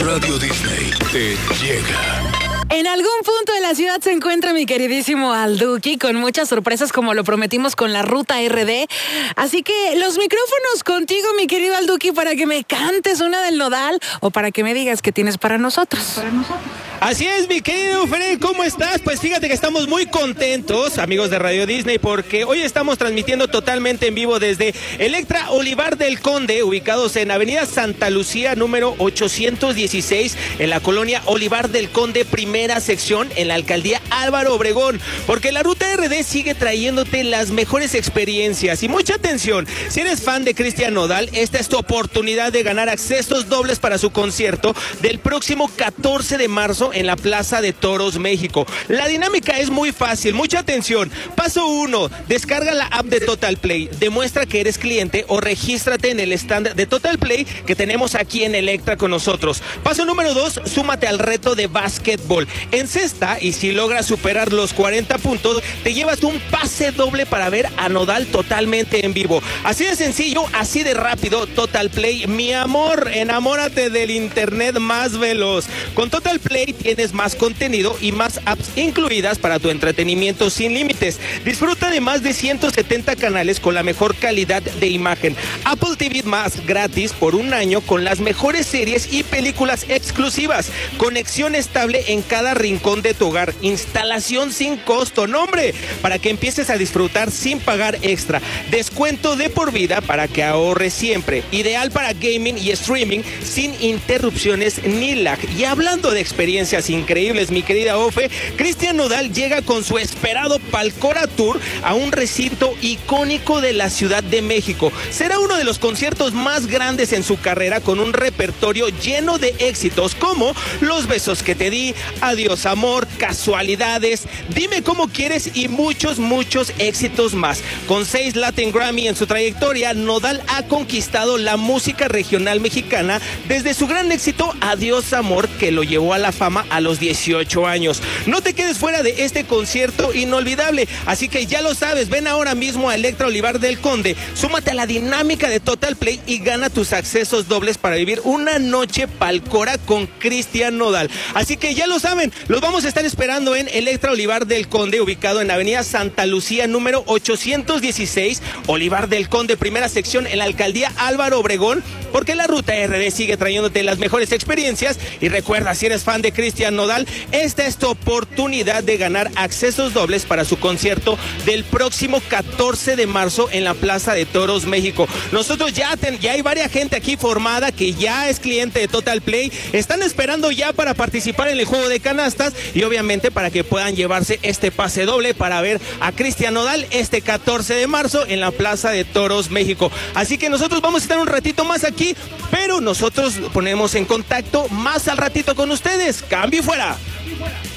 Radio Disney te llega. En algún punto de la ciudad se encuentra mi queridísimo Alduki con muchas sorpresas como lo prometimos con la Ruta RD. Así que los micrófonos contigo, mi querido Alduki, para que me cantes una del Nodal o para que me digas qué tienes para nosotros. Así es, mi querido Fred, ¿cómo estás? Pues fíjate que estamos muy contentos, amigos de Radio Disney, porque hoy estamos transmitiendo totalmente en vivo desde Electra Olivar del Conde, ubicados en Avenida Santa Lucía, número 816, en la colonia Olivar del Conde, primera sección, en la alcaldía Álvaro Obregón, porque la Ruta RD sigue trayéndote las mejores experiencias. Y mucha atención, si eres fan de Cristian Nodal, esta es tu oportunidad de ganar accesos dobles para su concierto del próximo 14 de marzo en la Plaza de Toros, México. La dinámica es muy fácil, mucha atención. Paso 1, descarga la app de Total Play, demuestra que eres cliente o regístrate en el stand de Total Play que tenemos aquí en Electra con nosotros. Paso número 2, súmate al reto de básquetbol. Encesta y si logras superar los 40 puntos, te llevas un pase doble para ver a Nodal totalmente en vivo. Así de sencillo, así de rápido. Total Play, mi amor, enamórate del internet más veloz. Con Total Play tienes más contenido y más apps incluidas para tu entretenimiento sin límites. Disfruta de más de 170 canales con la mejor calidad de imagen. Apple TV más gratis por un año con las mejores series y películas exclusivas. Conexión estable en cada rincón de tu hogar. Instalación sin costo, no hombre, para que empieces a disfrutar sin pagar extra. Descuento de por vida para que ahorres siempre. Ideal para gaming y streaming sin interrupciones ni lag. Y hablando de experiencias increíbles, mi querida Ofe, Cristian Nodal llega con su esperado Palcora Tour a un recinto icónico de la Ciudad de México. Será uno de los conciertos más grandes en su carrera, con un repertorio lleno de éxitos como Los besos que te di, Adiós amor, Casualidades, Dime cómo quieres y muchos éxitos más. Con 6 Latin Grammy en su trayectoria, Nodal ha conquistado la música regional mexicana desde su gran éxito Adiós amor, que lo llevó a la fama a los 18 años. No te quedes fuera de este concierto inolvidable, así que ya lo sabes, ven ahora mismo a Electra Olivar del Conde, súmate a la dinámica de Total Play y gana tus accesos dobles para vivir una noche Palcora con Cristian Nodal. Así que ya lo saben, los vamos a estar esperando en Electra Olivar del Conde, ubicado en Avenida Santa Lucía, número 816, Olivar del Conde, primera sección, en la alcaldía Álvaro Obregón, porque la Ruta RD sigue trayéndote las mejores experiencias. Y recuerda, si eres fan de Cristian Nodal, esta es tu oportunidad de ganar accesos dobles para su concierto del próximo 14 de marzo en la Plaza de Toros, México. Nosotros ya hay varias gente aquí formada que ya es cliente de Total Play, están esperando ya para participar en el juego de canastas y obviamente para que puedan llevarse este pase doble para ver a Cristian Nodal este 14 de marzo en la Plaza de Toros, México. Así que nosotros vamos a estar un ratito más aquí, pero nosotros ponemos en contacto más al ratito con ustedes. ¡Cambio y fuera!